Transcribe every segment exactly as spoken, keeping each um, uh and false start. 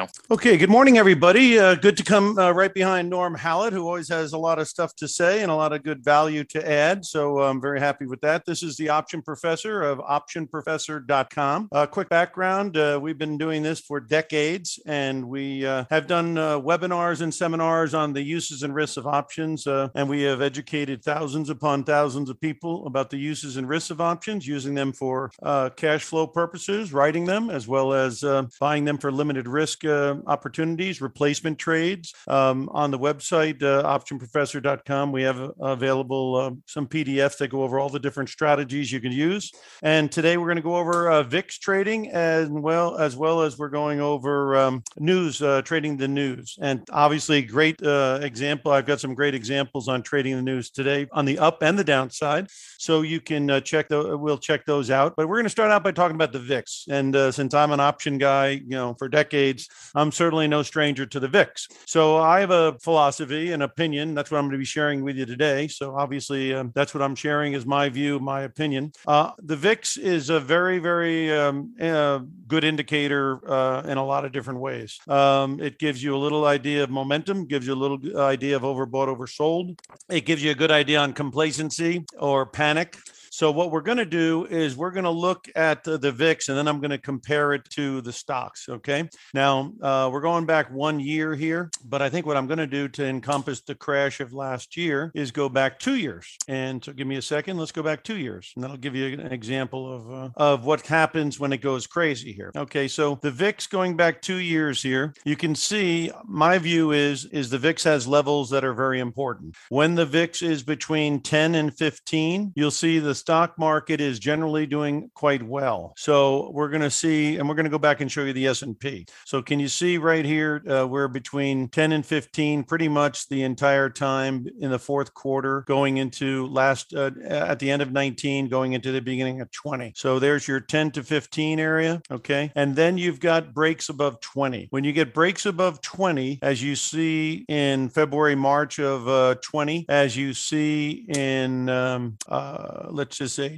now. Okay, good morning, everybody. Uh, good to come uh, right behind Norm Hallett, who always has a lot of stuff to say and a lot of good value to add. So I'm very happy with that. This is the Option Professor of option professor dot com. A uh, quick background, uh, we've been doing this for decades, and we uh, have done uh, webinars and seminars on the uses and risks of options, uh, and we have educated thousands upon thousands of people about the uses and risks of options, using them for uh, cash flow purposes, writing them, as well as uh, buying them for limited risk uh, opportunities, replacement trades. Um, on the website, uh, option professor dot com, we have uh, available uh, some P D Fs that go over all the different strategies you can use. And today we're going to go over uh, V I X trading, as well as well as we're going over um, news, uh, trading the news. And obviously, great uh, example. I've got some great examples on trading the news today on the up and the downside. So you can uh, check the, we'll check those out. But we're going to start out by talking about the V I X. And uh, since I'm an option guy, you know, for decades, I'm certainly no stranger to the V I X. So I have a philosophy, an opinion. That's what I'm going to be sharing with you today. So obviously, um, that's what I'm sharing is my view, my opinion. Uh, the V I X is a very, very um, uh, good indicator uh, in a lot of different ways. Um, it gives you a little idea of momentum, gives you a little idea of overbought, oversold. It gives you a good idea on complacency or panic. So what we're going to do is we're going to look at uh, the V I X, and then I'm going to compare it to the stocks. Okay. Now uh, we're going back one year here, but I think what I'm going to do to encompass the crash of last year is go back two years. And so give me a second. Let's go back two years, and that'll give you an example of uh, of what happens when it goes crazy here. Okay. So the V I X going back two years here, you can see my view is is the V I X has levels that are very important. When the V I X is between ten and fifteen, you'll see the stock market is generally doing quite well. So we're going to see, and we're going to go back and show you the S and P. So can you see right here, uh, we're between ten and fifteen pretty much the entire time in the fourth quarter, going into last, uh, at the end of nineteen, going into the beginning of twenty. So there's your ten to fifteen area. Okay. And then you've got breaks above twenty. When you get breaks above twenty, as you see in February, March of uh, twenty, as you see in, um, uh, let's just say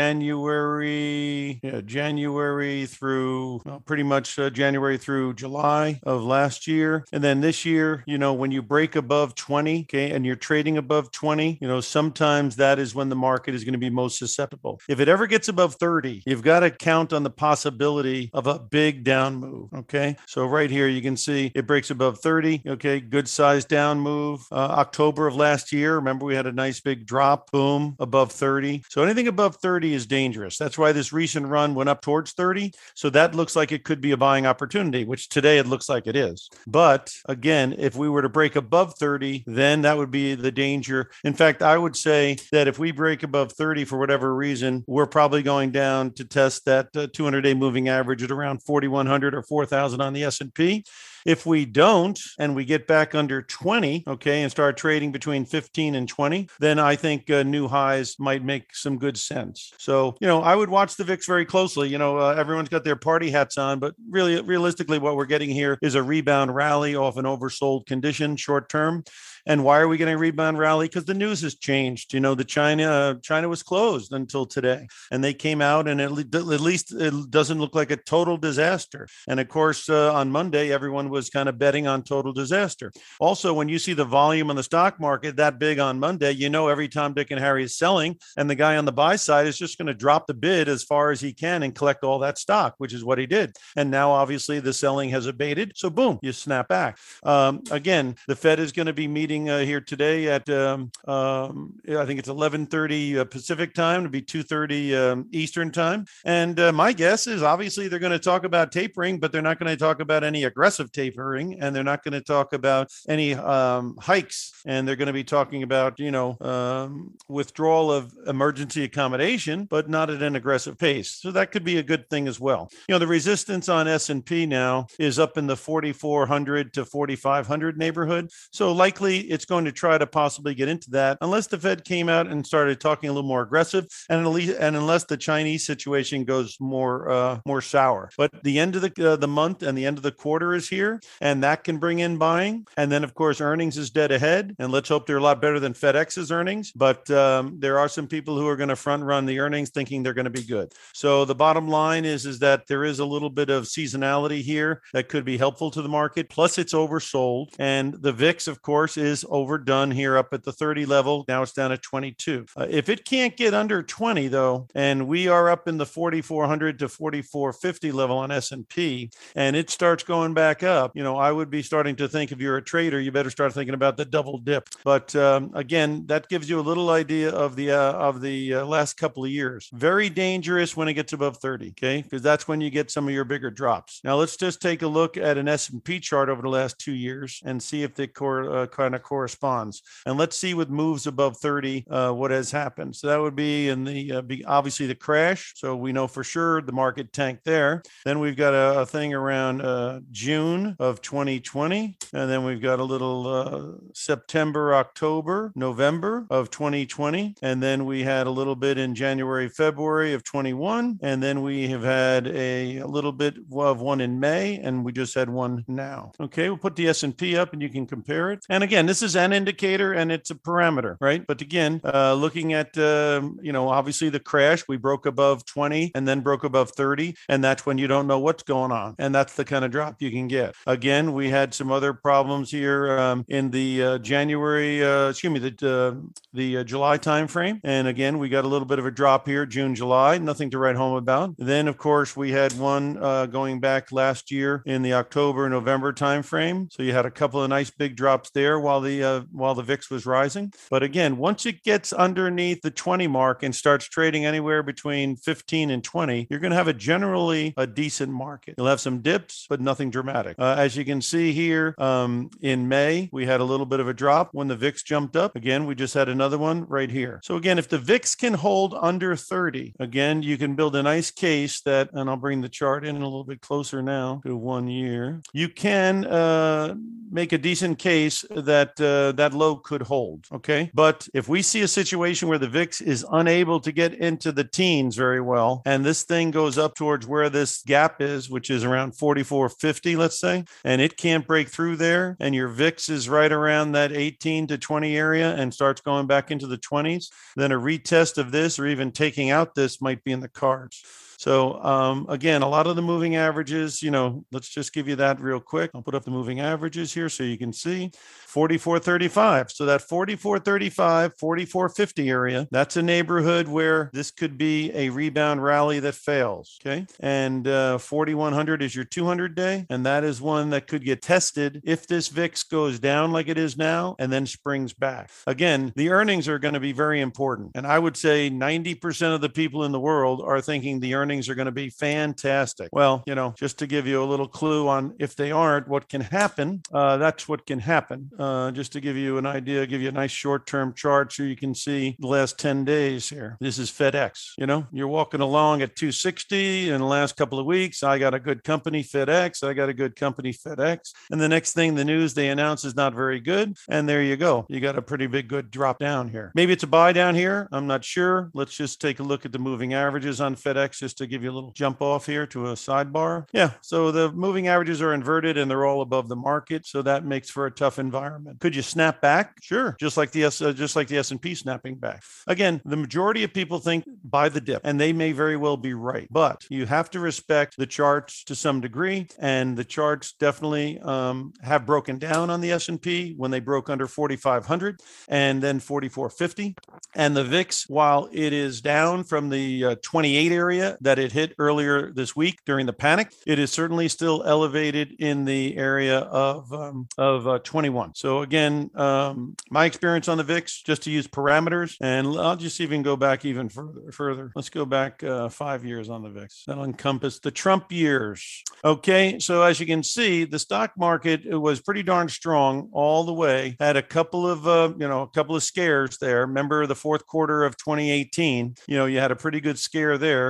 January, yeah, January through well, pretty much uh, January through July of last year. And then this year, you know, when you break above twenty, okay, and you're trading above twenty, you know, sometimes that is when the market is going to be most susceptible. If it ever gets above thirty, you've got to count on the possibility of a big down move. Okay. So right here, you can see it breaks above thirty. Okay. Good size down move. Uh, October of last year, remember we had a nice big drop, boom, above thirty. So anything above thirty is dangerous. That's why this recent run went up towards thirty. So that looks like it could be a buying opportunity, which today it looks like it is. But again, if we were to break above thirty, then that would be the danger. In fact, I would say that if we break above thirty for whatever reason, we're probably going down to test that uh, two hundred day moving average at around forty-one hundred or four thousand on the S and P. If we don't, and we get back under twenty, okay, and start trading between fifteen and twenty, then I think uh, new highs might make some good sense. So, you know, I would watch the V I X very closely. You know, uh, everyone's got their party hats on, but really, realistically, what we're getting here is a rebound rally off an oversold condition short term. And why are we getting a rebound rally? Because the news has changed. You know, the China uh, China was closed until today, and they came out, and at, le- at least it doesn't look like a total disaster. And of course, uh, on Monday, everyone was kind of betting on total disaster. Also, when you see the volume on the stock market that big on Monday, you know every Tom, Dick, and Harry is selling, and the guy on the buy side is just going to drop the bid as far as he can and collect all that stock, which is what he did. And now, obviously, the selling has abated. So, boom, you snap back. Um, again, the Fed is going to be meeting Uh, here today at um, um, I think it's eleven thirty uh, Pacific time. It'll be two thirty um, Eastern time. And uh, my guess is obviously they're going to talk about tapering, but they're not going to talk about any aggressive tapering, and they're not going to talk about any um, hikes. And they're going to be talking about, you know, um, withdrawal of emergency accommodation, but not at an aggressive pace. So that could be a good thing as well. You know, the resistance on S and P now is up in the forty-four hundred to forty-five hundred neighborhood. So likely it's going to try to possibly get into that unless the Fed came out and started talking a little more aggressive, and at least, and unless the Chinese situation goes more uh, more sour. But the end of the uh, the month and the end of the quarter is here. here, and that can bring in buying. And then, of course, earnings is dead ahead, and let's hope they're a lot better than FedEx's earnings. But um, there are some people who are going to front run the earnings thinking they're going to be good. So the bottom line is, is that there is a little bit of seasonality here that could be helpful to the market. Plus, it's oversold. And the V I X, of course, is overdone here up at the thirty level. Now it's down at twenty-two. Uh, if it can't get under twenty, though, and we are up in the forty-four hundred to forty-four fifty level on S and P, and it starts going back up, you know, I would be starting to think if you're a trader, you better start thinking about the double dip. But um, again, that gives you a little idea of the uh, of the uh, last couple of years. Very dangerous when it gets above thirty, okay? Because that's when you get some of your bigger drops. Now, let's just take a look at an S and P chart over the last two years and see if they cor- uh, kind of corresponds. And let's see with moves above thirty, uh, what has happened. So that would be in the, uh, be obviously the crash. So we know for sure the market tanked there. Then we've got a, a thing around uh, June of twenty twenty. And then we've got a little uh, September, October, November of twenty twenty. And then we had a little bit in January, February of twenty-one. And then we have had a, a little bit of one in May, and we just had one now. Okay, we'll put the S and P up and you can compare it. And again, this is an indicator and it's a parameter, right? But again, uh, looking at, um, you know, obviously the crash, we broke above twenty and then broke above thirty. And that's when you don't know what's going on. And that's the kind of drop you can get. Again, we had some other problems here um, in the uh, January, uh, excuse me, the, uh, the uh, July timeframe. And again, we got a little bit of a drop here, June, July, nothing to write home about. Then, of course, we had one uh, going back last year in the October, November timeframe. So you had a couple of nice big drops there while the uh, while the V I X was rising. But again, once it gets underneath the twenty mark and starts trading anywhere between fifteen and twenty, you're going to have a generally a decent market. You'll have some dips, but nothing dramatic. Uh, as you can see here, um, in May, we had a little bit of a drop when the V I X jumped up. Again, we just had another one right here. So again, if the V I X can hold under thirty, again, you can build a nice case that, and I'll bring the chart in a little bit closer now to one year. You can uh, make a decent case that uh, that low could hold, okay? But if we see a situation where the V I X is unable to get into the teens very well, and this thing goes up towards where this gap is, which is around forty-four fifty, let's say, and it can't break through there, and your V I X is right around that eighteen to twenty area and starts going back into the twenties, then a retest of this or even taking out this might be in the cards. So um, again, a lot of the moving averages, you know, let's just give you that real quick. I'll put up the moving averages here so you can see forty-four thirty-five. So that forty-four thirty-five, forty-four fifty area, that's a neighborhood where this could be a rebound rally that fails. Okay. And uh, forty-one hundred is your two hundred day. And that is one that could get tested if this V I X goes down like it is now and then springs back. Again, the earnings are going to be very important. And I would say ninety percent of the people in the world are thinking the earnings Earnings are going to be fantastic. Well, you know, just to give you a little clue on if they aren't, what can happen, uh, that's what can happen. Uh, just to give you an idea, give you a nice short-term chart so you can see the last ten days here. This is FedEx. You know, you're walking along at two sixty in the last couple of weeks. I got a good company, FedEx. I got a good company, FedEx. And the next thing, the news they announce is not very good. And there you go. You got a pretty big good drop down here. Maybe it's a buy down here. I'm not sure. Let's just take a look at the moving averages on FedEx just to give you a little jump off here to a sidebar. Yeah, so the moving averages are inverted and they're all above the market, so that makes for a tough environment. Could you snap back? Sure, just like the S, uh, just like the S and P snapping back. Again, the majority of people think buy the dip, and they may very well be right, but you have to respect the charts to some degree, and the charts definitely um, have broken down on the S and P when they broke under forty-five hundred and then forty-four fifty, and the V I X, while it is down from the uh, twenty-eight area that it hit earlier this week during the panic, it is certainly still elevated in the area of um, of uh, twenty-one. So again, um, my experience on the V I X, just to use parameters, and I'll just even go back even further. Further, let's go back uh, five years on the V I X. That'll encompass the Trump years. Okay, so as you can see, the stock market was pretty darn strong all the way. Had a couple of uh, you know a couple of scares there. Remember the fourth quarter of twenty eighteen? You know, you had a pretty good scare there, and the V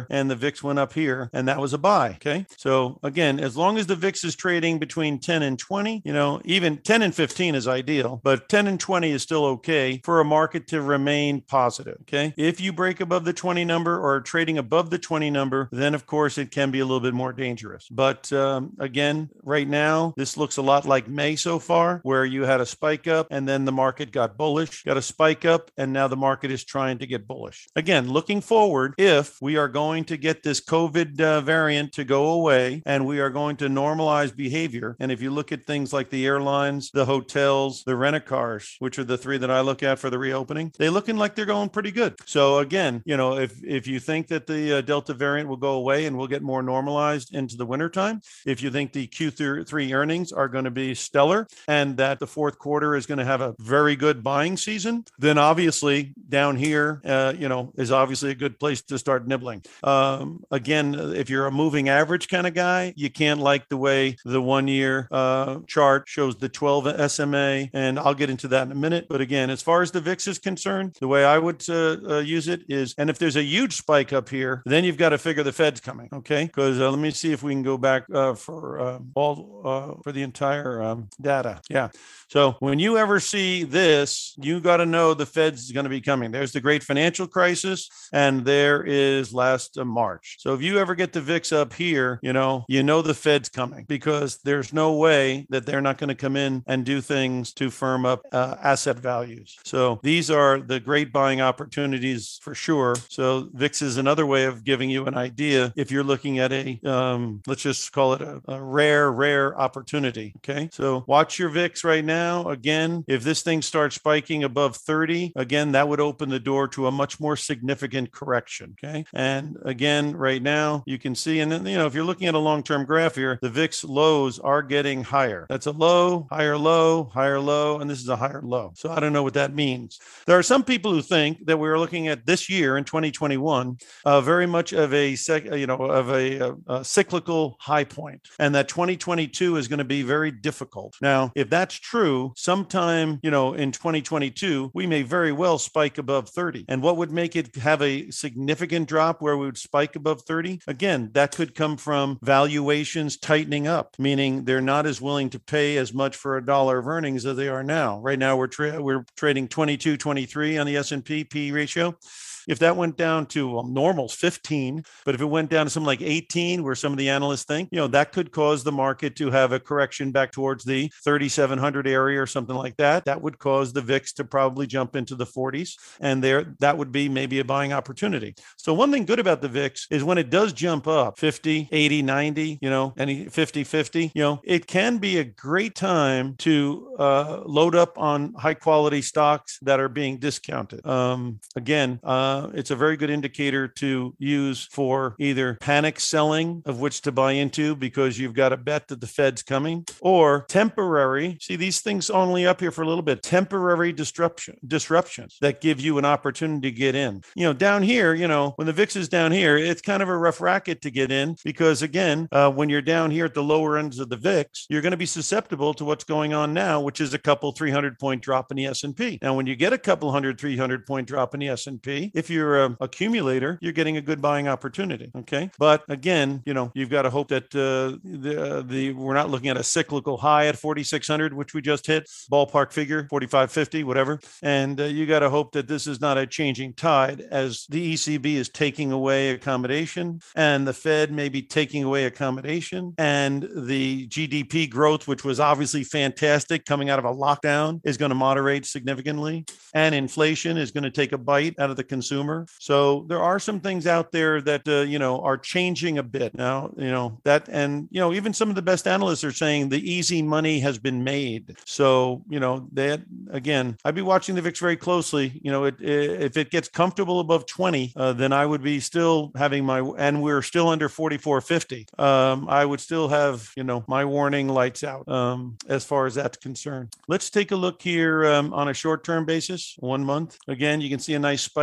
VIX went up here, and that was a buy. Okay. So again, as long as the VIX is trading between ten and twenty, you know, even ten and fifteen is ideal, but ten and twenty is still okay for a market to remain positive. Okay. If you break above the twenty number or trading above the twenty number, then of course it can be a little bit more dangerous. But um, again, right now, this looks a lot like May so far, where you had a spike up and then the market got bullish, got a spike up, and now the market is trying to get bullish. Again, looking forward, if we are going to get this COVID uh, variant to go away and we are going to normalize behavior, and if you look at things like the airlines, the hotels, the rent-a-cars, which are the three that I look at for the reopening, they're looking like they're going pretty good. So again, you know, if if you think that the uh, Delta variant will go away and we'll get more normalized into the wintertime, if you think the Q three earnings are going to be stellar and that the fourth quarter is going to have a very good buying season, then obviously down here, uh, you know, is obviously a good place to start nibbling. Um, again, if you're a moving average kind of guy, you can't like the way the one year uh, chart shows the twelve S M A, and I'll get into that in a minute. But again, as far as the VIX is concerned, the way I would uh, uh, use it is, and if there's a huge spike up here, then you've got to figure the Fed's coming. Okay. Because uh, let me see if we can go back uh, for uh, all uh, for the entire um, data. Yeah. So when you ever see this, you got to know the Fed's going to be coming. There's the great financial crisis, and there is last uh, March. So if you ever get the VIX up here, you know, you know the Fed's coming, because there's no way that they're not going to come in and do things to firm up uh, asset values. So these are the great buying opportunities for sure. So VIX is another way of giving you an idea if you're looking at a, um, let's just call it a, a rare, rare opportunity. Okay. So watch your VIX right now. Again, if this thing starts spiking above thirty, again, that would open the door to a much more significant correction. Okay. And again, right now you can see, and then, you know, if you're looking at a long-term graph here, the VIX lows are getting higher. That's a low, higher low, higher low, and this is a higher low. So I don't know what that means. There are some people who think that we're looking at this year in twenty twenty-one, uh, very much of a, sec, you know, of a, a, a cyclical high point, and that twenty twenty-two is going to be very difficult. Now, if that's true, sometime, you know, in twenty twenty-two, we may very well spike above thirty. And what would make it have a significant drop where we would spike above thirty? Again, that could come from valuations tightening up, meaning they're not as willing to pay as much for a dollar of earnings as they are now. Right now, we're tra- we're trading twenty-two, twenty-three on the S and P P E ratio. If that went down to, well, normal's fifteen, but if it went down to something like eighteen, where some of the analysts think, you know, that could cause the market to have a correction back towards the thirty-seven hundred area or something like that. That would cause the VIX to probably jump into the forties, and there that would be maybe a buying opportunity. So one thing good about the VIX is when it does jump up fifty, eighty, ninety, you know, any fifty, fifty, you know, it can be a great time to uh, load up on high quality stocks that are being discounted. Um, again, uh, Uh, it's a very good indicator to use for either panic selling, of which to buy into because you've got a bet that the Fed's coming, or temporary. See, these things only up here for a little bit. Temporary disruption, disruptions that give you an opportunity to get in. You know, down here, you know, when the VIX is down here, it's kind of a rough racket to get in because, again, uh, when you're down here at the lower ends of the VIX, you're going to be susceptible to what's going on now, which is a couple three hundred point drop in the S and P. Now, when you get a couple hundred, three hundred point drop in the S and P, if you're an accumulator, you're getting a good buying opportunity. Okay. But again, you know, you've got to hope that uh, the, the, we're not looking at a cyclical high at forty-six hundred, which we just hit, ballpark figure, forty-five fifty, whatever. And uh, you got to hope that this is not a changing tide as the E C B is taking away accommodation and the Fed may be taking away accommodation, and the G D P growth, which was obviously fantastic coming out of a lockdown, is going to moderate significantly, and inflation is going to take a bite out of the consumer. So there are some things out there that, uh, you know, are changing a bit now, you know, that, and, you know, even some of the best analysts are saying the easy money has been made. So, you know, that, again, I'd be watching the VIX very closely. You know, it, it, if it gets comfortable above twenty, uh, then I would be still having my, and we're still under forty-four fifty. Um, I would still have, you know, my warning lights out um, as far as that's concerned. Let's take a look here um, on a short-term basis, one month. Again, you can see a nice spike up.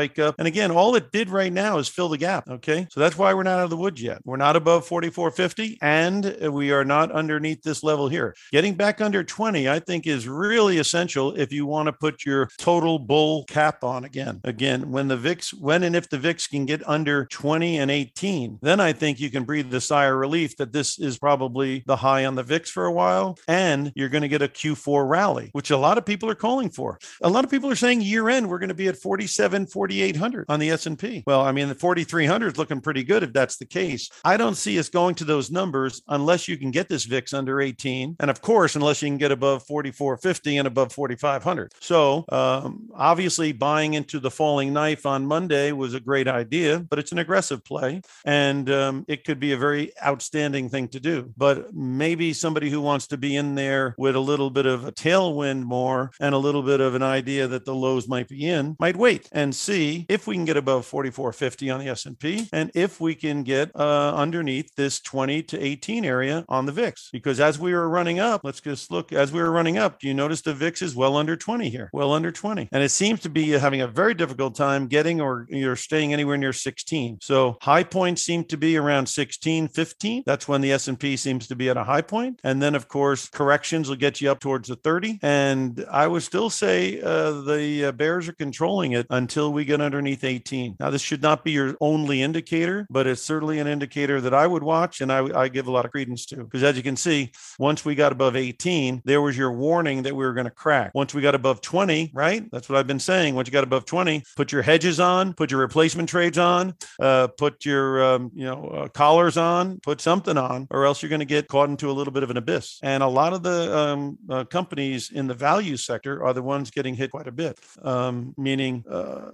And again, all it did right now is fill the gap. Okay. So that's why we're not out of the woods yet. We're not above forty-four fifty and we are not underneath this level here. Getting back under twenty, I think, is really essential if you want to put your total bull cap on again. Again, when the V I X, when and if the V I X can get under twenty and eighteen, then I think you can breathe the sigh of relief that this is probably the high on the V I X for a while, and you're going to get a Q four rally, which a lot of people are calling for. A lot of people are saying year end, we're going to be at forty-seven, forty-eight hundred on the S and P. Well, I mean, the forty-three hundred is looking pretty good if that's the case. I don't see us going to those numbers unless you can get this V I X under eighteen. And of course, unless you can get above forty-four fifty and above forty-five hundred. So um, obviously buying into the falling knife on Monday was a great idea, but it's an aggressive play. And um, it could be a very outstanding thing to do. But maybe somebody who wants to be in there with a little bit of a tailwind more and a little bit of an idea that the lows might be in might wait and see if we can get above forty-four fifty on the S and P and if we can get uh, underneath this twenty to eighteen area on the V I X. Because as we were running up, let's just look, as we were running up, do you notice the V I X is well under twenty here, well under twenty. And it seems to be having a very difficult time getting or you're staying anywhere near sixteen. So high points seem to be around sixteen, fifteen. That's when the S and P seems to be at a high point. And then of course, corrections will get you up towards the thirty. And I would still say uh, the uh, bears are controlling it until we get underneath eighteen. Now, this should not be your only indicator, but it's certainly an indicator that I would watch and I, I give a lot of credence to. Because as you can see, once we got above eighteen, there was your warning that we were going to crack. Once we got above twenty, right? That's what I've been saying. Once you got above twenty, put your hedges on, put your replacement trades on, uh, put your um, you know uh, collars on, put something on, or else you're going to get caught into a little bit of an abyss. And a lot of the um, uh, companies in the value sector are the ones getting hit quite a bit, um, meaning uh,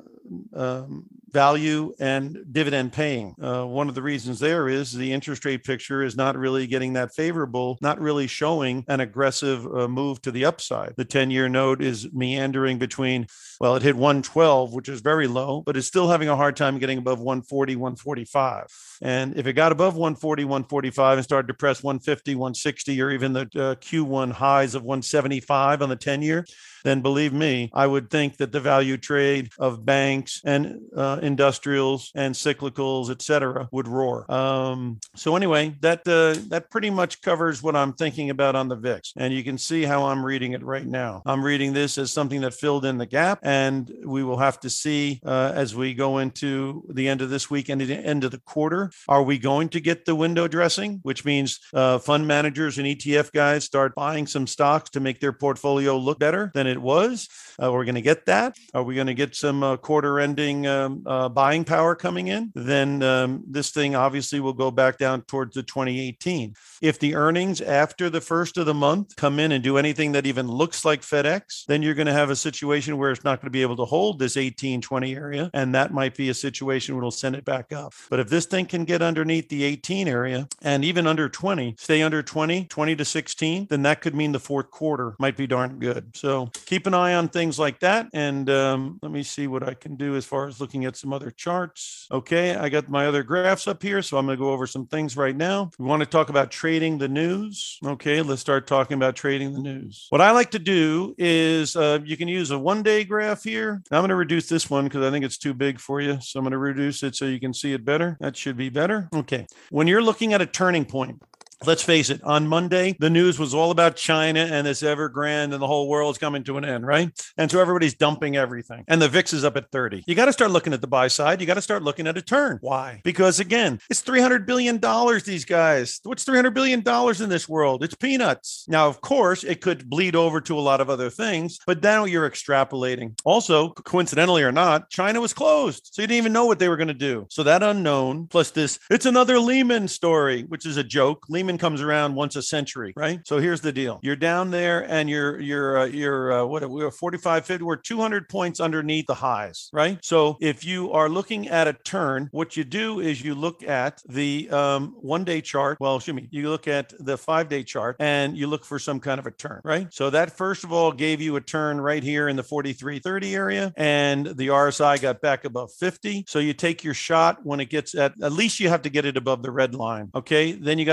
um, value and dividend paying. Uh, one of the reasons there is the interest rate picture is not really getting that favorable, not really showing an aggressive uh, move to the upside. The ten-year note is meandering between, well, it hit one twelve, which is very low, but it's still having a hard time getting above one forty, one forty-five. And if it got above one forty, one forty-five and started to press one fifty, one sixty, or even the uh, Q one highs of one seventy-five on the ten-year, then believe me, I would think that the value trade of banks and uh, industrials and cyclicals, et cetera, would roar. Um, so anyway, that uh, that pretty much covers what I'm thinking about on the V I X. And you can see how I'm reading it right now. I'm reading this as something that filled in the gap, and we will have to see uh, as we go into the end of this week and the end of the quarter, are we going to get the window dressing, which means uh, fund managers and E T F guys start buying some stocks to make their portfolio look better than it was? Uh, we're going to get that. Are we going to get some uh, quarter-ending um, uh, buying power coming in? Then um, this thing obviously will go back down towards the twenty eighteen. If the earnings after the first of the month come in and do anything that even looks like FedEx, then you're going to have a situation where it's not going to be able to hold this eighteen, twenty area, and that might be a situation where it'll send it back up. But if this thing can get underneath the eighteen area and even under twenty, stay under twenty, twenty to sixteen, then that could mean the fourth quarter might be darn good. So keep an eye on things like that. And um, let me see what I can do as far as looking at some other charts. Okay, I got my other graphs up here, so I'm going to go over some things right now. We want to talk about trading the news. Okay, let's start talking about trading the news. What I like to do is uh, you can use a one-day graph here. I'm going to reduce this one because I think it's too big for you. So I'm going to reduce it so you can see it better. That should be better. Okay, when you're looking at a turning point, let's face it, on Monday, the news was all about China and this Evergrande and the whole world's coming to an end, right? And so everybody's dumping everything. And the V I X is up at thirty. You got to start looking at the buy side. You got to start looking at a turn. Why? Because again, it's three hundred billion dollars, these guys. What's three hundred billion dollars in this world? It's peanuts. Now, of course, it could bleed over to a lot of other things, but now you're extrapolating. Also, coincidentally or not, China was closed. So you didn't even know what they were going to do. So that unknown plus this, it's another Lehman story, which is a joke. Lehman comes around once a century, right? So here's the deal. You're down there and you're, you're, uh, you're, uh, what, we're forty-five, fifty, we're two hundred points underneath the highs, right? So if you are looking at a turn, what you do is you look at the um, one day chart. Well, excuse me, you look at the five day chart and you look for some kind of a turn, right? So that first of all gave you a turn right here in the forty-three thirty area, and the R S I got back above fifty. So you take your shot when it gets at, at least you have to get it above the red line. Okay. Then you got to sell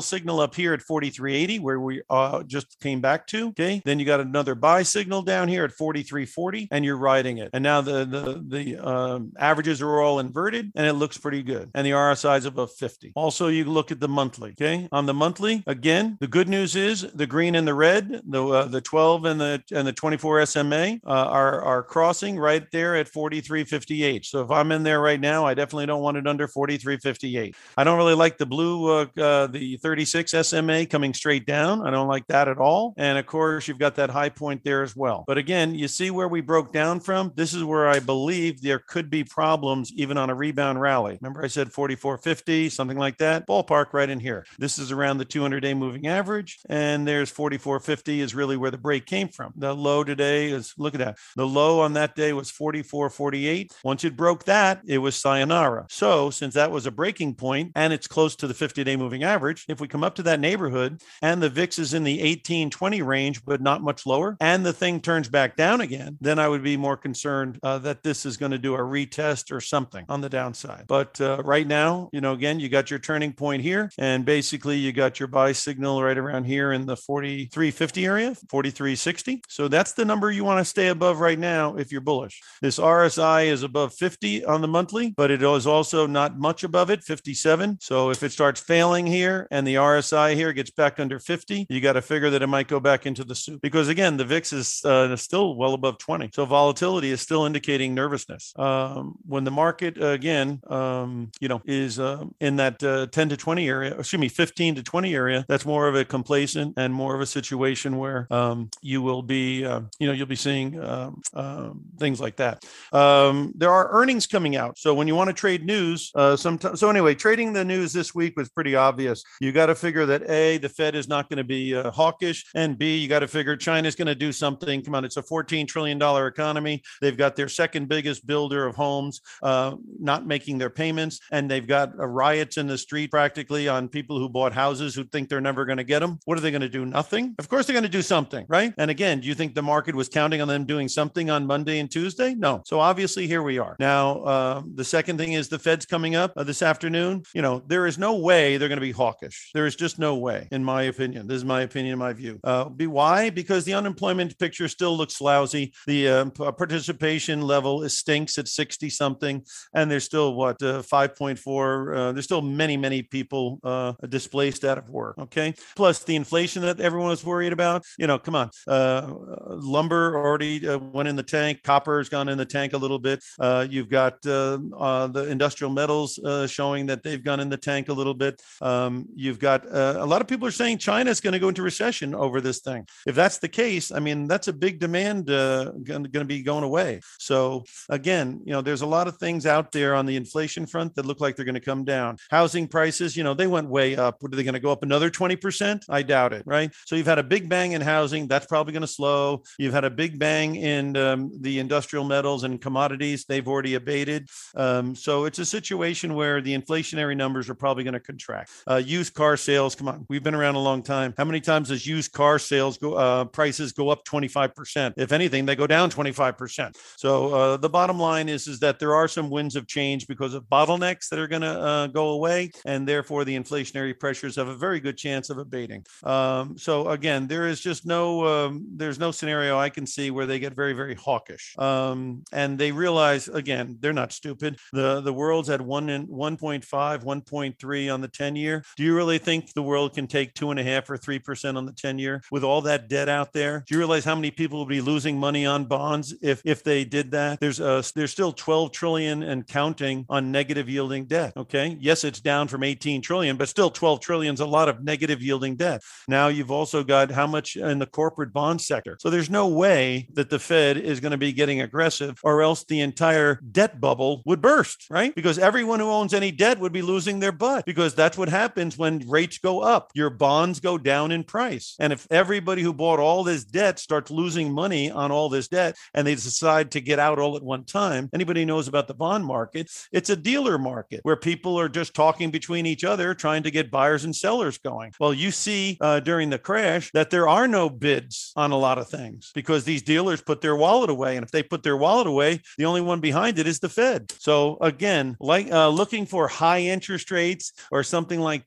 signal up here at forty-three eighty, where we uh, just came back to. Okay. Then you got another buy signal down here at forty-three forty, and you're riding it. And now the the the um, averages are all inverted, and it looks pretty good. And the R S I is above fifty. Also, you look at the monthly. Okay. On the monthly, again, the good news is the green and the red, the uh, the twelve and the and the twenty-four S M A uh, are are crossing right there at forty-three fifty-eight. So if I'm in there right now, I definitely don't want it under forty-three fifty-eight. I don't really like the blue, uh, uh, the thirty-six S M A coming straight down. I don't like that at all. And of course, you've got that high point there as well. But again, you see where we broke down from? This is where I believe there could be problems even on a rebound rally. Remember I said forty-four fifty, something like that? Ballpark right in here. This is around the two hundred day moving average. And there's forty-four fifty is really where the break came from. The low today is, look at that. The low on that day was forty-four forty-eight. Once it broke that, it was sayonara. So since that was a breaking point and it's close to the fifty day moving average, if we come up to that neighborhood and the V I X is in the eighteen twenty range, but not much lower, and the thing turns back down again, then I would be more concerned uh, that this is going to do a retest or something on the downside. But uh, right now, you know, again, you got your turning point here, and basically you got your buy signal right around here in the forty-three fifty area, forty-three sixty. So that's the number you want to stay above right now if you're bullish. This R S I is above fifty on the monthly, but it is also not much above it, fifty-seven. So if it starts failing here and the R S I here gets back under fifty, you got to figure that it might go back into the soup, because again, the V I X is uh, still well above twenty. So volatility is still indicating nervousness. Um, when the market, uh, again, um, you know, is uh, in that uh, ten to twenty area, excuse me, fifteen to twenty area, that's more of a complacent and more of a situation where um, you will be, uh, you know, you'll be seeing um, um, things like that. Um, there are earnings coming out. So when you want to trade news, uh, sometimes, so anyway, trading the news this week was pretty obvious. You got to figure that A, the Fed is not going to be uh, hawkish, and B, you got to figure China's going to do something. Come on, it's a fourteen trillion dollars economy. They've got their second biggest builder of homes uh, not making their payments, and they've got uh, riots in the street practically on people who bought houses who think they're never going to get them. What are they going to do? Nothing? Of course they're going to do something, right? And again, do you think the market was counting on them doing something on Monday and Tuesday? No. So obviously here we are. Now, uh, the second thing is the Fed's coming up uh, this afternoon. You know, there is no way they're going to be hawkish. There is just no way, in my opinion. This is my opinion, my view. Uh, be why? Because the unemployment picture still looks lousy. The uh, participation level is stinks at sixty something, and there's still what uh, five point four. Uh, there's still many, many people uh, displaced out of work. Okay. Plus the inflation that everyone was worried about. You know, come on. Uh, lumber already uh, went in the tank. Copper has gone in the tank a little bit. Uh, you've got uh, uh, the industrial metals uh, showing that they've gone in the tank a little bit. Um, you've got uh, a lot of people are saying China is going to go into recession over this thing. If that's the case, I mean, that's a big demand uh, going to be going away. So again, you know, there's a lot of things out there on the inflation front that look like they're going to come down. Housing prices, you know, they went way up. What, are they going to go up another twenty percent? I doubt it, right? So you've had a big bang in housing. That's probably going to slow. You've had a big bang in um, the industrial metals and commodities. They've already abated. Um, so it's a situation where the inflationary numbers are probably going to contract. Uh, used car sales, come on, we've been around a long time. How many times does used car sales go, uh, prices go up twenty-five percent? If anything, they go down twenty-five percent. So uh, the bottom line is, is that there are some winds of change because of bottlenecks that are going to uh, go away, and therefore the inflationary pressures have a very good chance of abating. Um, so again, there is just no, um, there's no scenario I can see where they get very, very hawkish. Um, and they realize, again, they're not stupid. The the world's at one and one point five, one point three on the ten year. Do you really think the world can take two and a half or three percent on the ten year with all that debt out there? Do you realize how many people would be losing money on bonds if if they did that? There's uh there's still twelve trillion and counting on negative yielding debt. Okay, yes, it's down from eighteen trillion, but still twelve trillion is a lot of negative yielding debt. Now you've also got how much in the corporate bond sector. So there's no way that the Fed is going to be getting aggressive, or else the entire debt bubble would burst, right? Because everyone who owns any debt would be losing their butt, because that's what happens when rates go up. Your bonds go down in price. And if everybody who bought all this debt starts losing money on all this debt and they decide to get out all at one time, anybody who knows about the bond market, it's a dealer market where people are just talking between each other, trying to get buyers and sellers going. Well, you see uh, during the crash that there are no bids on a lot of things because these dealers put their wallet away. And if they put their wallet away, the only one behind it is the Fed. So again, like uh, looking for high interest rates or something like that, I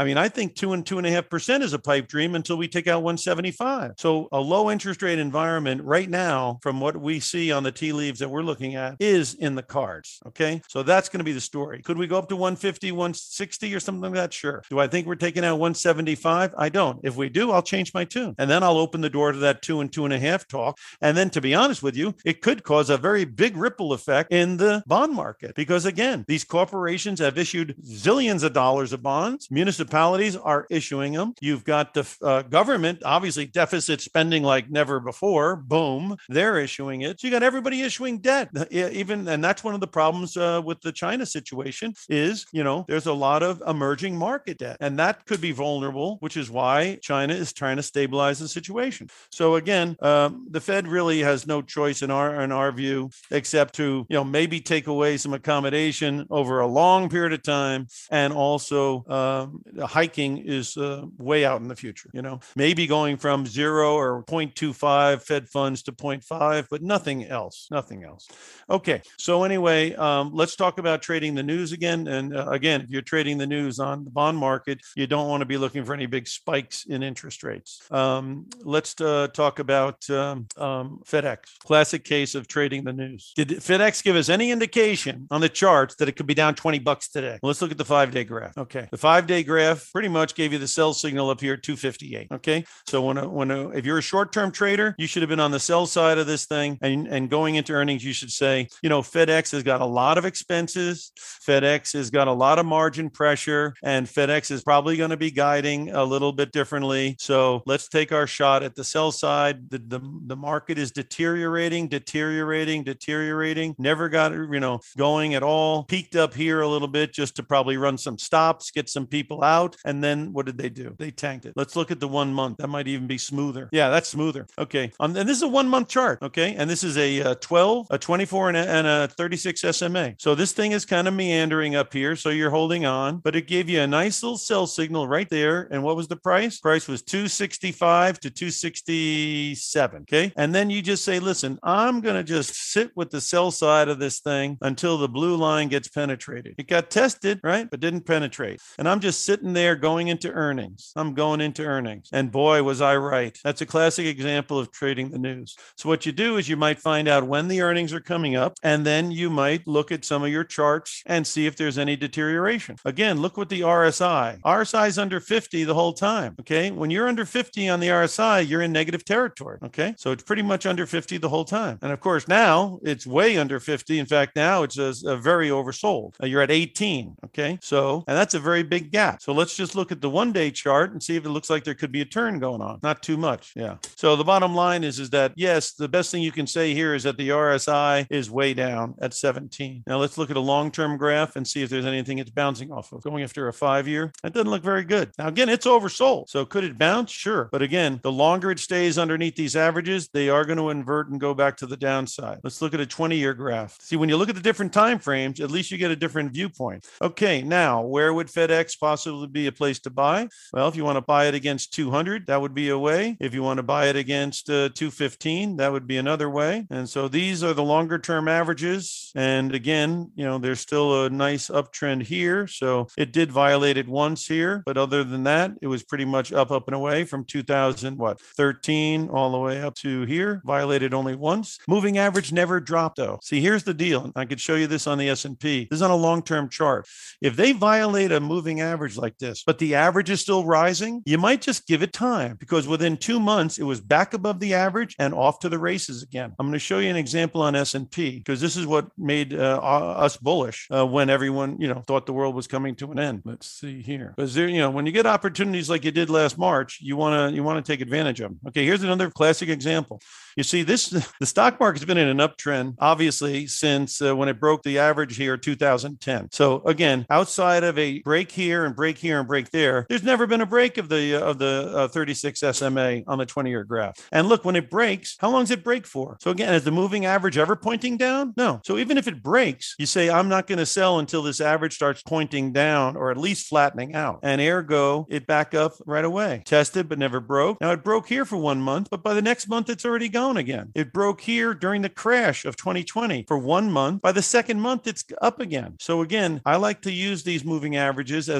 I mean, I think two and two and a half percent is a pipe dream until we take out one seventy-five. So a low interest rate environment right now, from what we see on the tea leaves that we're looking at, is in the cards. Okay. So that's going to be the story. Could we go up to one fifty, one sixty or something like that? Sure. Do I think we're taking out one seventy-five? I don't. If we do, I'll change my tune. And then I'll open the door to that two and two and a half talk. And then, to be honest with you, it could cause a very big ripple effect in the bond market. Because again, these corporations have issued zillions of dollars of bonds. Municipalities are issuing them. You've got the uh, government, obviously deficit spending like never before. Boom, they're issuing it. So you got everybody issuing debt. Even, and that's one of the problems uh, with the China situation is, you know, there's a lot of emerging market debt, and that could be vulnerable, which is why China is trying to stabilize the situation. So again, um, the Fed really has no choice in our in our view, except to, you know, maybe take away some accommodation over a long period of time, and also um, hiking is uh, way out in the future. You know, maybe going from zero or zero point two five Fed funds to zero point five, but nothing else, nothing else. Okay, so anyway, um, let's talk about trading the news again. And uh, again, if you're trading the news on the bond market, you don't want to be looking for any big spikes in interest rates. Um, let's uh, talk about um, um, FedEx, classic case of trading the news. Did FedEx give us any indication on the charts that it could be down twenty bucks today? Well, let's look at the five-day graph. Okay, the five-day graph pretty much gave you the sell signal up here, two fifty-eight. Okay, so when a, when a, if you're a short-term trader, you should have been on the sell side of this thing, and, and going into earnings, you should say, you know, FedEx has got a lot of expenses. FedEx has got a lot of margin pressure, and FedEx is probably going to be guiding a little bit differently. So let's take our shot at the sell side. The, the, the market is deteriorating, deteriorating, deteriorating. Never got, you know, going at all. Peaked up here a little bit just to probably run some stops, get some people out. And then what did they do? They tanked it. Let's look at the one month. That might even be smoother. Yeah, that's smoother. Okay. Um, and this is a one month chart. Okay. And this is a, a twelve, a twenty-four, and a, and a thirty-six S M A. So this thing is kind of meandering up here. So you're holding on, but it gave you a nice little sell signal right there. And what was the price? Price was two sixty-five to two sixty-seven. Okay. And then you just say, listen, I'm going to just sit with the sell side of this thing until the blue line gets penetrated. It got tested, right? But didn't penetrate. And I'm just sitting there going into earnings. I'm going into earnings. And boy, was I right. That's a classic example of trading the news. So what you do is you might find out when the earnings are coming up, and then you might look at some of your charts and see if there's any deterioration. Again, look what the R S I. R S I is under fifty the whole time. Okay. When you're under fifty on the R S I, you're in negative territory. Okay. So it's pretty much under fifty the whole time. And of course, now it's way under fifty. In fact, now it's a, a very oversold. Uh, you're at eighteen. Okay. So, and that's a very big gap. So let's just look at the one day chart and see if it looks like there could be a turn going on. Not too much. Yeah. So the bottom line is, is that yes, the best thing you can say here is that the R S I is way down at seventeen. Now let's look at a long-term graph and see if there's anything it's bouncing off of. Going after a five-year, that doesn't look very good. Now again, it's oversold. So could it bounce? Sure. But again, the longer it stays underneath these averages, they are going to invert and go back to the downside. Let's look at a twenty-year graph. See, when you look at the different time frames, at least you get a different viewpoint. Okay, now where would FedEx possibly be a place to buy? Well, if you want to buy it against two hundred, that would be a way. If you want to buy it against uh, two fifteen, that would be another way. And so these are the longer term averages. And again, you know, there's still a nice uptrend here. So it did violate it once here, but other than that, it was pretty much up, up and away from two thousand, what, thirteen all the way up to here. Violated only once. Moving average never dropped though. See, here's the deal. I could show you this on the S and P. This is on a long-term chart. If they violate a moving average like this, but the average is still rising, you might just give it time, because within two months, it was back above the average and off to the races again. I'm going to show you an example on S and P, because this is what made uh, us bullish uh, when everyone, you know, thought the world was coming to an end. Let's see here. Because there, you know, when you get opportunities like you did last March, you want to you want to take advantage of them. Okay, here's another classic example. You see, this the stock market's been in an uptrend, obviously, since uh, when it broke the average here, two thousand ten. So again, outside of a break here and break here and break there, there's never been a break of the uh, of the uh, thirty-six S M A on the twenty-year graph. And look, when it breaks, how long does it break for? So again, is the moving average ever pointing down? No. So even if it breaks, you say, I'm not going to sell until this average starts pointing down, or at least flattening out. And ergo, it back up right away. Tested, but never broke. Now it broke here for one month, but by the next month, it's already gone again. It broke here during the crash of twenty twenty for one month. By the second month, it's up again. So again, I like to use these moving averages as a little bit of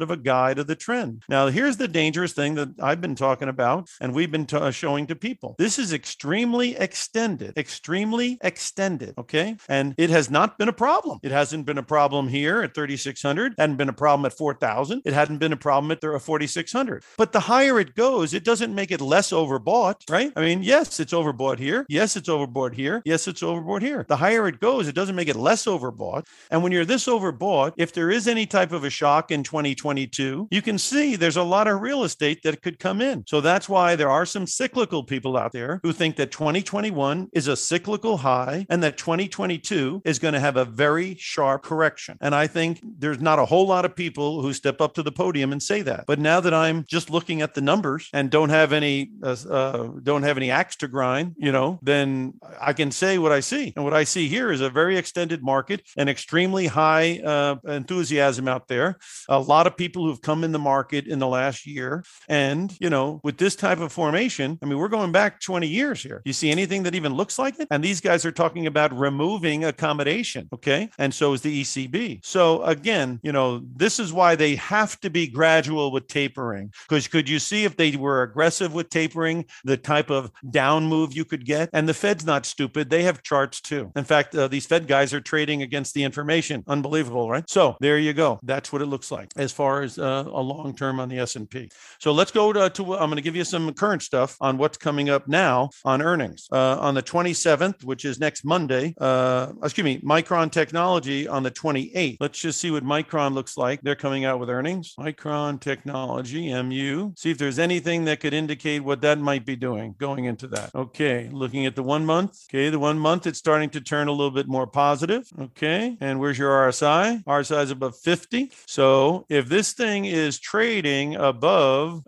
of a guide of the trend. Now, here's the dangerous thing that I've been talking about and we've been t- showing to people. This is extremely extended, extremely extended, okay? And it has not been a problem. It hasn't been a problem here at thirty-six hundred, hadn't been a problem at four thousand, it hadn't been a problem at forty-six hundred. But the higher it goes, it doesn't make it less overbought, right? I mean, yes, it's overbought here. Yes, it's overbought here. Yes, it's overbought here. The higher it goes, it doesn't make it less overbought. And when you're this overbought, if there is any type of a shock in twenty twenty-two, you can see there's a lot of real estate that could come in. So that's why there are some cyclical people out there who think that twenty twenty-one is a cyclical high and that twenty twenty-two is going to have a very sharp correction. And I think there's not a whole lot of people who step up to the podium and say that. But now that I'm just looking at the numbers and don't have any uh, uh, don't have any axe to grind, you know, then I can say what I see. And what I see here is a very extended market, an extremely high uh, enthusiasm out there, a lot of people who've come in the market in the last year. And, you know, with this type of formation, I mean, we're going back twenty years here. You see anything that even looks like it? And these guys are talking about removing accommodation, okay? And so is the E C B. So again, you know, this is why they have to be gradual with tapering. Because could you see if they were aggressive with tapering, the type of down move you could get? And the Fed's not stupid. They have charts too. In fact, uh, these Fed guys are trading against the information. Unbelievable, right? So there you go. That's what it looks like as far as uh, a long term on the S and P. So let's go to, to I'm going to give you some current stuff on what's coming up now on earnings. Uh, on the twenty-seventh, which is next Monday, uh, excuse me, Micron Technology on the twenty-eighth. Let's just see what Micron looks like. They're coming out with earnings. Micron Technology, M U. See if there's anything that could indicate what that might be doing going into that. Okay, looking at the one month. Okay, the one month, it's starting to turn a little bit more positive. Okay, and where's your R S I? R S I is above fifty. So if this thing is trading above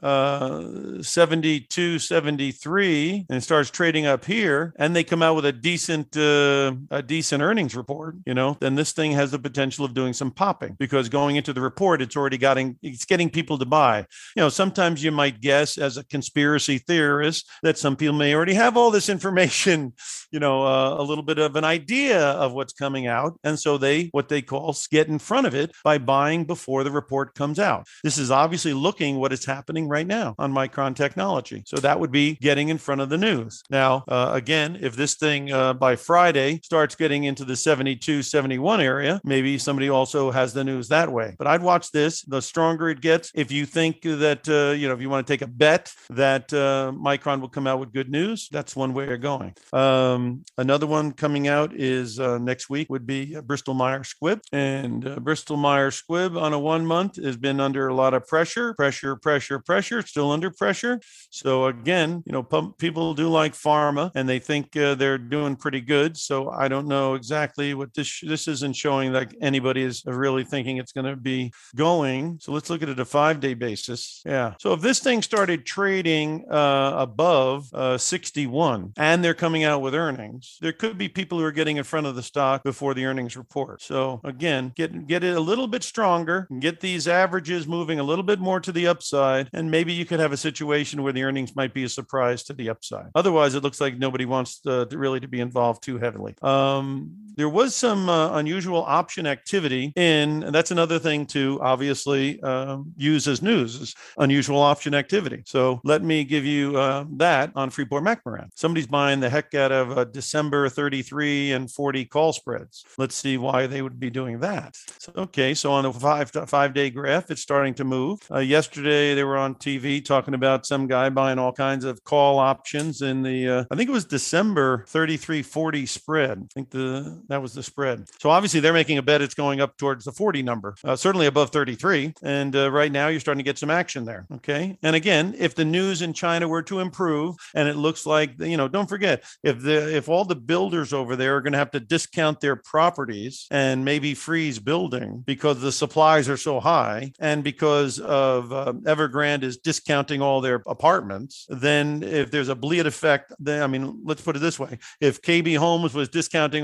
uh, seventy-two, seventy-three and starts trading up here, and they come out with a decent uh, a decent earnings report, you know, then this thing has the potential of doing some popping, because going into the report, it's already getting it's getting people to buy. You know, sometimes you might guess as a conspiracy theorist that some people may already have all this information, you know, uh, a little bit of an idea of what's coming out. And so they, what they call, get in front of it by buying before the report comes out. This is obviously looking what is happening right now on Micron Technology. So that would be getting in front of the news. Now, uh, again, if this thing uh, by Friday starts getting into the seventy-two, seventy-one area, maybe somebody also has the news that way. But I'd watch this. The stronger it gets, if you think that, uh, you know, if you want to take a bet that uh, Micron will come out with good news, that's one way of going. Um, another one coming out is uh, next week would be uh, Bristol Myers Squibb. And uh, Bristol Myers Squibb on a one month has been under a lot of pressure, pressure, pressure, pressure, still under pressure. So again, you know, pump, people do like pharma and they think uh, they're doing pretty good. So I don't know exactly what this, this isn't showing that anybody is really thinking it's going to be going. So let's look at it a five day basis. Yeah. So if this thing started trading uh, above uh, sixty-one and they're coming out with earnings, there could be people who are getting in front of the stock before the earnings report. So again, get, get it a little bit stronger, get these averages moving a little bit more to the upside, and maybe you could have a situation where the earnings might be a surprise to the upside. Otherwise, it looks like nobody wants to, to really to be involved too heavily. Um, there was some uh, unusual option activity in, and that's another thing to obviously uh, use as news, is unusual option activity. So let me give you uh, that on Freeport-McMoRan. Somebody's buying the heck out of uh, December thirty-three and forty call spreads. Let's see why they would be doing that. So, okay, so on the five, five day graph, it's starting to move. Uh, yesterday, they were on T V talking about some guy buying all kinds of call options in the, uh, I think it was December thirty-three forty spread. I think the that was the spread. So obviously, they're making a bet it's going up towards the forty number, uh, certainly above thirty-three. And uh, right now, you're starting to get some action there. Okay. And again, if the news in China were to improve, and it looks like, you know, don't forget, if the if all the builders over there are going to have to discount their properties and maybe freeze building because the supplies are so high, and because of uh, Evergrande is discounting all their apartments, then if there's a bleed effect, then I mean, let's put it this way: if K B Homes was discounting all their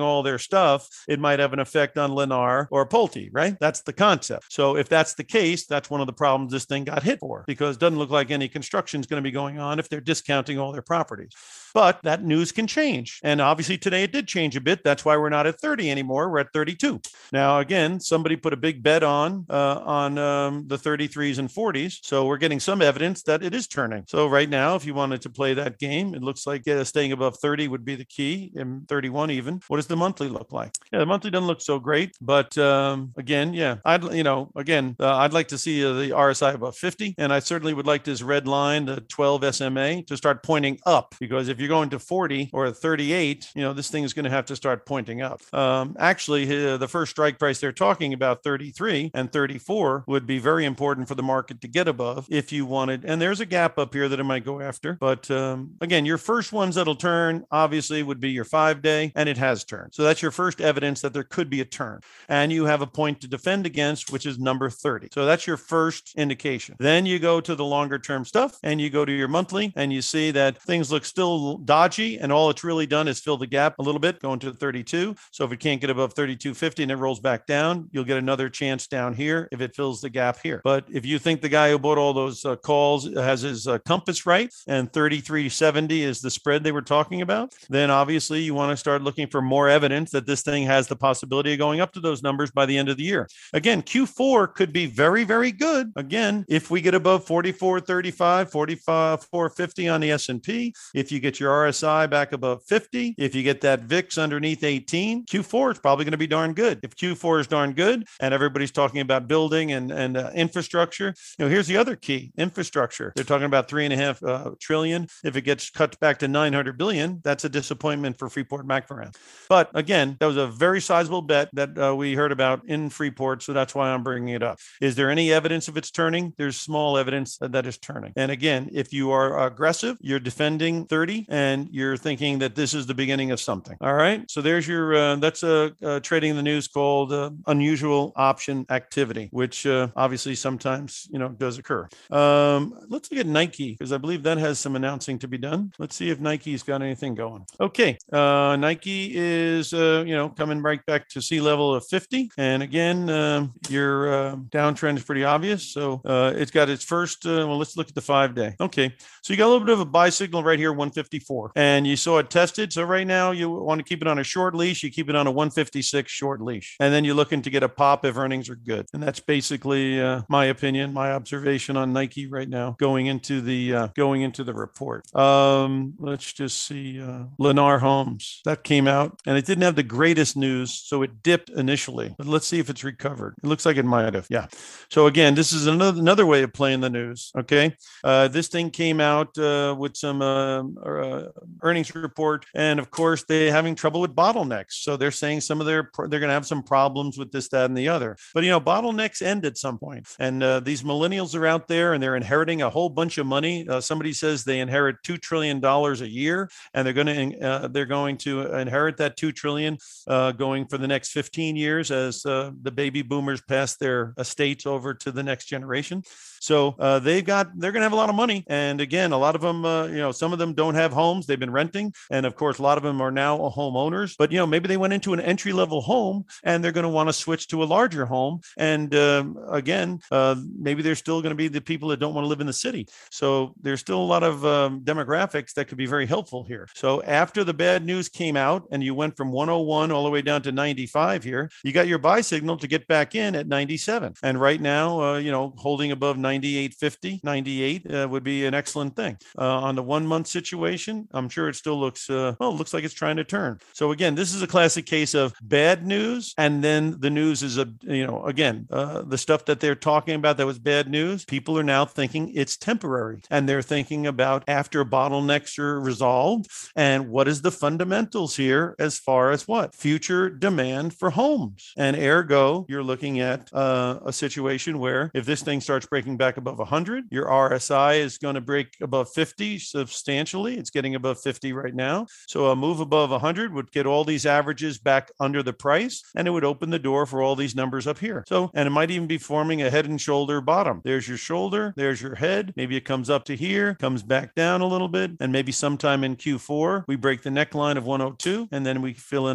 stuff, it might have an effect on Lennar or Pulte, right? That's the concept. So if that's the case, that's one of the problems this thing got hit for, because it doesn't look like any construction is going to be going on if they're discounting all their properties. But that news can change. And obviously today it did change a bit. That's why we're not at thirty anymore. We're at thirty-two. Now, again, somebody put a big bet on uh, on um, the thirty-threes and forties. So we're getting some evidence that it is turning. So right now, if you wanted to play that game, it looks like uh, staying above thirty would be the key, and thirty-one even. What does the monthly look like? Yeah, the monthly doesn't look so great. But um, again, yeah, I'd, you know, again, uh, I'd like to see uh, the R S I above fifty. And I certainly would like this red line, the twelve S M A, to start pointing up, because if you're going to forty or thirty-eight, you know, this thing is going to have to start pointing up. Um, actually, uh, the first strike price they're talking about, thirty-three and thirty-four, would be very important for the market to get above if you wanted. And there's a gap up here that it might go after. But um, again, your first ones that'll turn obviously would be your five day, and it has turned. So that's your first evidence that there could be a turn. And you have a point to defend against, which is number thirty. So that's your first indication. Then you go to the longer term stuff and you go to your monthly and you see that things look still dodgy, and all it's really done is fill the gap a little bit, going to thirty-two. So if it can't get above thirty-two fifty and it rolls back down, you'll get another chance down here if it fills the gap here. But if you think the guy who bought all those uh, calls has his uh, compass right, and thirty-three seventy is the spread they were talking about, then obviously you want to start looking for more evidence that this thing has the possibility of going up to those numbers by the end of the year. Again, Q four could be very, very good. Again, if we get above forty-four thirty-five, forty-four fifty on the S and P, if you get your R S I back above fifty, if you get that V I X underneath eighteen, Q four is probably going to be darn good. If Q four is darn good and everybody's talking about building and, and uh, infrastructure, you know, here's the other key, infrastructure. They're talking about three and a half uh, trillion. If it gets cut back to nine hundred billion, that's a disappointment for Freeport-McMoRan. But again, that was a very sizable bet that uh, we heard about in Freeport. So that's why I'm bringing it up. Is there any evidence of it's turning? There's small evidence that, that is turning. And again, if you are aggressive, you're defending thirty and you're thinking that this is the beginning of something. All right. So there's your, uh, that's a uh, uh, trading the news called uh, unusual option activity, which uh, obviously sometimes, you know, does occur. Um, let's look at Nike, because I believe that has some announcing to be done. Let's see if Nike's got anything going. Okay. Uh, Nike is, uh, you know, coming right back to sea level of fifty. And again, uh, your uh, downtrend is pretty obvious. So uh, it's got its first, uh, well, let's look at the five day. Okay. So you got a little bit of a buy signal right here, one fifty-four, and you saw it tested. So right now you want to keep it on a short leash. You keep it on a one fifty-six short leash, and then you're looking to get a pop if earnings are good. And that's basically uh, my opinion, my observation on Nike right now going into the uh, going into the report. Um, let's just see, uh, Lennar Homes, that came out, and it didn't have the greatest news, so it dipped initially. But let's see if it's recovered. It looks like it might have. Yeah. So again, this is another another way of playing the news. Okay, uh, this thing came out uh, with some uh, uh, earnings report, and of course they're having trouble with bottlenecks. So they're saying some of their they're going to have some problems with this, that, and the other. But you know, bottlenecks end at some point, and uh, these millennials are out there and they're inheriting a whole bunch of money. Uh, somebody says they inherit two trillion dollars a year, and they're going to uh, they're going to inherit that two trillion uh, going for the next fifteen years as uh, the baby boomers pass their estates over to the next generation. So uh, they've got, they're going to have a lot of money. And again, a lot of them, uh, you know, some of them don't have homes. They've been renting. And of course, a lot of them are now homeowners. But, you know, maybe they went into an entry level home and they're going to want to switch to a larger home. And um, again, uh, maybe they're still going to be the people that don't want to live in the city. So there's still a lot of um, demographics that could be very helpful here. So after the bad news came out and you went from one oh one all the way down to ninety-five here, you got your buy signal to get back in at ninety-seven. And right now, uh, you know, holding above ninety-eight fifty, ninety-eight uh, would be an excellent thing. Uh, on the one month situation, I'm sure it still looks, uh, well, it looks like it's trying to turn. So again, this is a classic case of bad news. And then the news is, a, you know, again, uh, the stuff that they're talking about that was bad news, people are now thinking it's temporary. And they're thinking about after bottlenecks are resolved and what is the fundamentals here as far as what? Future demand for homes. And ergo, you're looking at uh, a situation where if this thing starts breaking back above one hundred, your R S I is going to break above fifty substantially. It's getting above fifty right now. So a move above one hundred would get all these averages back under the price, and it would open the door for all these numbers up here. So, and it might even be forming a head and shoulder bottom. There's your shoulder, there's your head. Maybe it comes up to here, comes back down a little bit, and maybe sometime in Q four, we break the neckline of one oh two, and then we fill in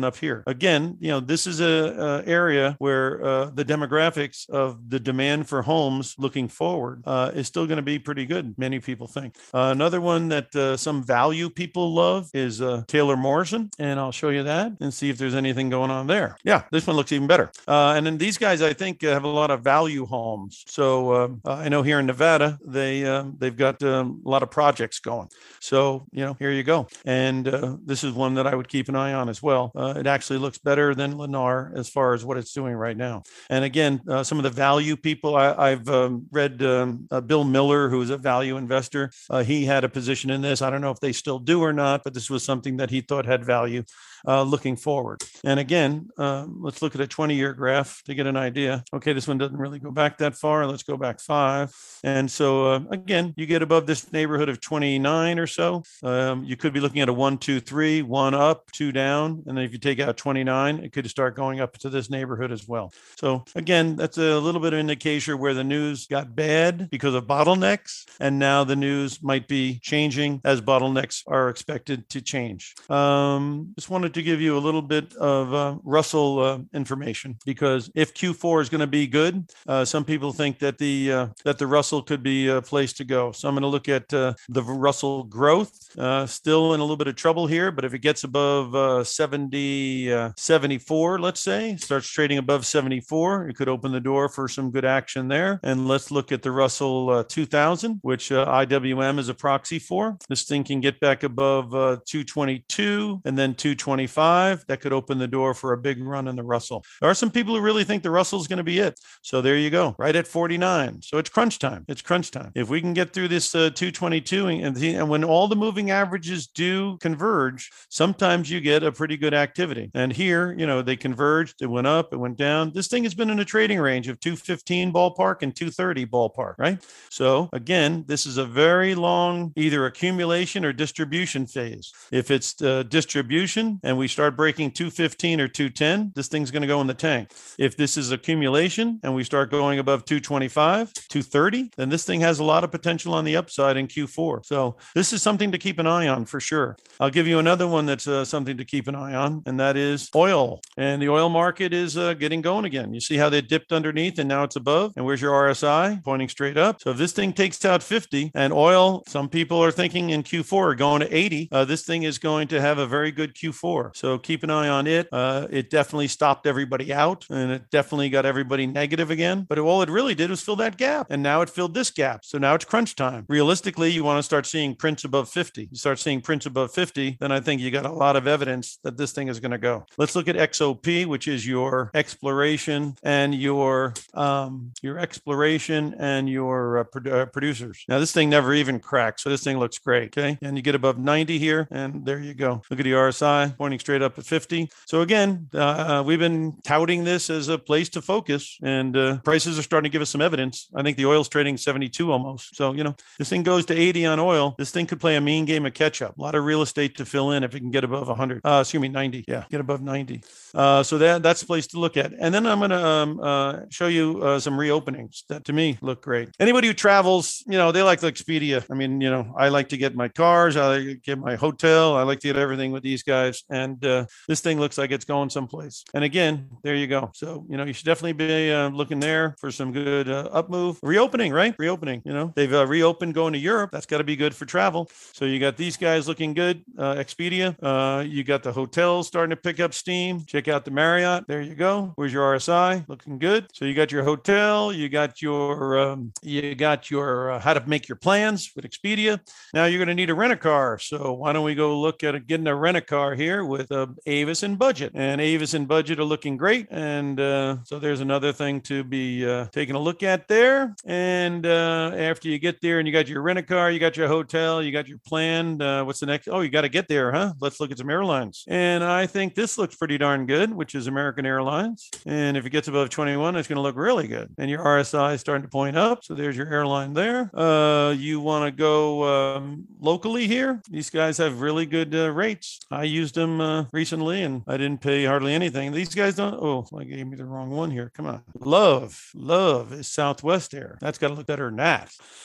coming up here. Again, you know, this is a, a area where uh, the demographics of the demand for homes looking forward uh, is still going to be pretty good, many people think. Uh, another one that uh, some value people love is uh, Taylor Morrison, and I'll show you that and see if there's anything going on there. Yeah, this one looks even better. Uh, and then these guys, I think, uh, have a lot of value homes. So uh, I know here in Nevada, they, uh, they've got um, a lot of projects going. So, you know, here you go. And uh, this is one that I would keep an eye on as well. Uh, it actually looks better than Lennar as far as what it's doing right now. And again, uh, some of the value people, I, I've um, read um, uh, Bill Miller, who is a value investor. Uh, he had a position in this. I don't know if they still do or not, but this was something that he thought had value uh, looking forward. And again, uh, let's look at a twenty-year graph to get an idea. Okay, this one doesn't really go back that far. Let's go back five. And so uh, again, you get above this neighborhood of twenty-nine or so. Um, you could be looking at a one, two, three, one up, two down. And then if you take out twenty-nine, it could start going up to this neighborhood as well. So again, that's a little bit of indication where the news got bad because of bottlenecks. And now the news might be changing as bottlenecks are expected to change. Um, just wanted to give you a little bit of uh, Russell uh, information, because if Q four is going to be good, uh, some people think that the uh, that the Russell could be a place to go. So I'm going to look at uh, the Russell growth. Uh, still in a little bit of trouble here, but if it gets above uh, seventy, uh, seventy-four, let's say, starts trading above seventy-four, it could open the door for some good action there. And let's look at the Russell uh, two thousand, which uh, I W M is a proxy for. This thing can get back above uh, two twenty-two and then two twenty-five. That could open the door for a big run in the Russell. There are some people who really think the Russell is going to be it. So there you go, right at forty-nine. So it's crunch time. It's crunch time. If we can get through this uh, two twenty-two, and, and when all the moving averages do converge, sometimes you get a pretty good activity. And here, you know, they converged, it went up, it went down. This thing has been in a trading range of two fifteen ballpark and two thirty ballpark, right? So again, this is a very long either accumulation or distribution phase. If it's uh, distribution and we start breaking two fifteen or two ten, this thing's going to go in the tank. If this is accumulation and we start going above two twenty-five, two thirty, then this thing has a lot of potential on the upside in Q four. So this is something to keep an eye on for sure. I'll give you another one that's uh, something to keep an eye on, and that is oil. And the oil market is uh, getting going again. You see how they dipped underneath and now it's above? And where's your R S I? Pointing straight up. So if this thing takes out fifty, and oil, some people are thinking in Q four going to eighty, uh, this thing is going to have a very good Q four. So keep an eye on it. Uh, it definitely stopped everybody out, and it definitely got everybody negative again. But all it really did was fill that gap. And now it filled this gap. So now it's crunch time. Realistically, you want to start seeing prints above fifty. You start seeing prints above fifty, then I think you got a lot of evidence that this thing is going to go. Let's look at X O P, which is your exploration and your um, your exploration and your uh, pro- uh, producers. Now, this thing never even cracked, so this thing looks great, okay? And you get above ninety here, and there you go. Look at the R S I pointing straight up at fifty. So again, uh, we've been touting this as a place to focus, and uh, prices are starting to give us some evidence. I think the oil's trading seventy-two almost. So, you know, this thing goes to eighty on oil. This thing could play a mean game of catch up. A lot of real estate to fill in if it can get above one hundred. Uh, excuse me, ninety. Yeah, get above ninety. Uh, so that that's a place to look at. And then I'm going to um, uh, show you uh, some reopenings that to me look great. Anybody who travels, you know, they like Expedia. I mean, you know, I like to get my cars. I like to get my hotel. I like to get everything with these guys. And uh, this thing looks like it's going someplace. And again, there you go. So, you know, you should definitely be uh, looking there for some good uh, up move. Reopening, right? Reopening, you know, they've uh, reopened going to Europe. That's got to be good for travel. So you got these guys looking good. Uh, Expedia. Uh, you got the hotels starting to pick up steam. Check out the Marriott. There you go. Where's your R S I? Looking good. So you got your hotel. You got your um, you got your uh, how to make your plans with Expedia. Now you're going to need a rent-a-car. So why don't we go look at getting a rent-a-car here with uh, Avis and Budget. And Avis and Budget are looking great. And uh, so there's another thing to be uh, taking a look at there. And uh, after you get there and you got your rent-a-car, you got your hotel, you got your plan. Uh, what's the next? Oh, you got to get there, huh? Let's look at some airlines. And I think this looks pretty darn good, which is American Airlines. And if it gets above twenty-one, it's going to look really good. And your R S I is starting to point up. So there's your airline there. Uh, you want to go um, locally here. These guys have really good uh, rates. I used them uh, recently and I didn't pay hardly anything. These guys don't. Oh, I gave me the wrong one here. Come on. Love, love is Southwest Air. That's got to look better than that.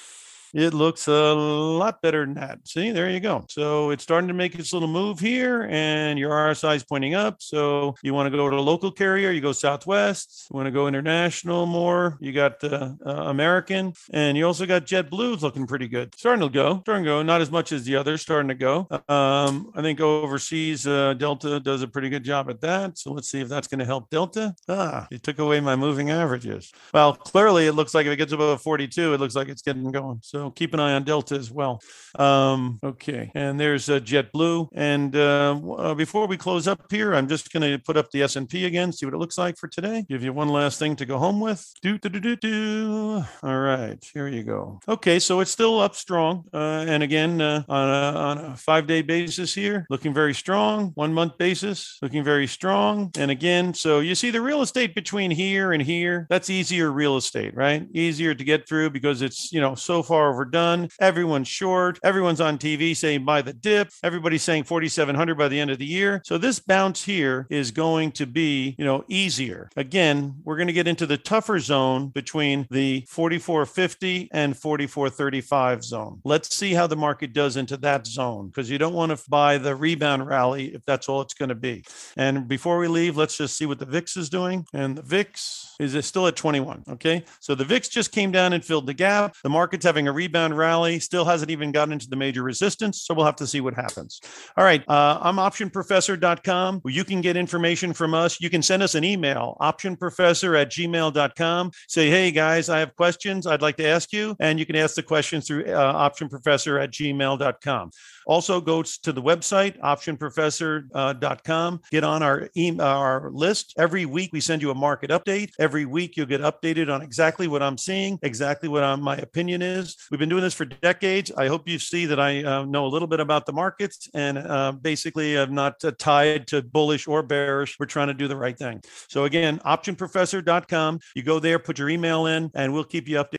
It looks a lot better than that. See, there you go. So it's starting to make its little move here, and your R S I is pointing up. So you want to go to a local carrier, you go Southwest. You want to go international more, you got the uh, American, and you also got JetBlue looking pretty good. Starting to go, starting to go. Not as much as the others, starting to go. Um, I think overseas, uh, Delta does a pretty good job at that. So let's see if that's going to help Delta. Ah, it took away my moving averages. Well, clearly it looks like if it gets above forty-two, it looks like it's getting going. So keep an eye on Delta as well. Um, okay, and there's uh, JetBlue. And uh, uh, before we close up here, I'm just going to put up the S and P again, see what it looks like for today. Give you one last thing to go home with. Do, do, do, do, do. All right, here you go. Okay, so it's still up strong. Uh, and again, uh, on a, on a five-day basis here, looking very strong. One-month basis, looking very strong. And again, so you see the real estate between here and here, that's easier real estate, right? Easier to get through because it's, you know, so far overdone. Everyone's short. Everyone's on T V saying buy the dip. Everybody's saying forty-seven hundred by the end of the year. So this bounce here is going to be, you know, easier. Again, we're going to get into the tougher zone between the forty-four fifty and forty-four thirty-five zone. Let's see how the market does into that zone, because you don't want to buy the rebound rally if that's all it's going to be. And before we leave, let's just see what the V I X is doing. And the V I X is still at twenty-one. Okay. So the V I X just came down and filled the gap. The market's having a rebound rally, still hasn't even gotten into the major resistance. So we'll have to see what happens. All right. Uh, I'm option professor dot com. You can get information from us. You can send us an email, option professor at gmail dot com. Say, hey guys, I have questions I'd like to ask you. And you can ask the questions through uh, option professor at gmail dot com. Also go to the website, option professor dot com. Get on our, email, our list. Every week we send you a market update. Every week you'll get updated on exactly what I'm seeing, exactly what I'm, my opinion is. We've been doing this for decades. I hope you see that I uh, know a little bit about the markets, and uh, basically I'm not uh, tied to bullish or bearish. We're trying to do the right thing. So again, option professor dot com. You go there, put your email in, and we'll keep you updated.